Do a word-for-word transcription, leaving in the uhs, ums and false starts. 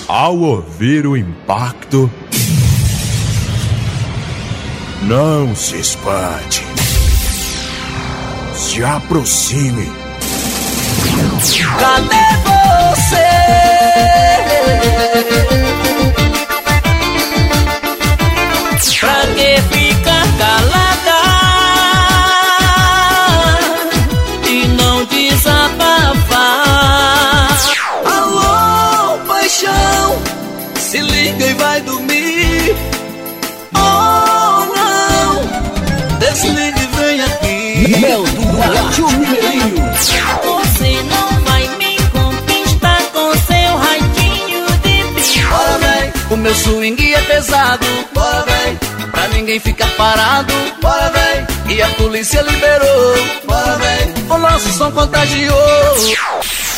Ao ouvir o impacto, não se espante. Se aproxime. Cadê você? Pra que ficar calada e não desabafar? Alô, paixão, se liga e vai dormir. Oh, não, desliga e vem aqui. Mel do Rádio Mineirinho. Você não vai me conquistar com seu raidinho de bicho. Bora, vem, o meu swing é pesado. Bora, vem, pra ninguém ficar parado. Bora, vem, e a polícia liberou. Bora, vem, o nosso som contagiou.